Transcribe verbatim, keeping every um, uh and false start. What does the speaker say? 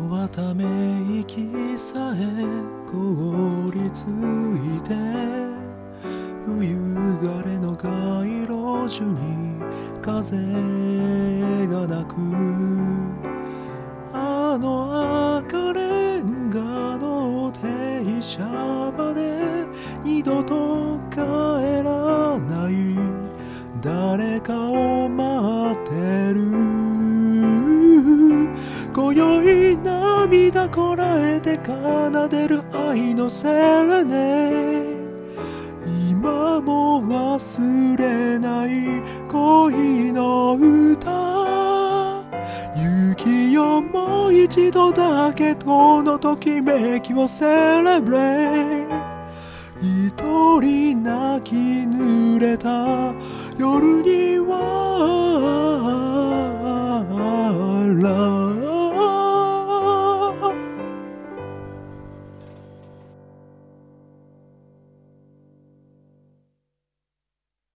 はため息さえ凍りついて、冬枯れの街路樹に風が鳴く。あの赤レンガの停車場で二度と帰らない誰かを待ってる。今宵涙こらえて奏でる愛のセレネ、今も忘れない恋の歌。勇気よもう一度だけこのときめきをセレブレイ。一人泣き濡れた夜には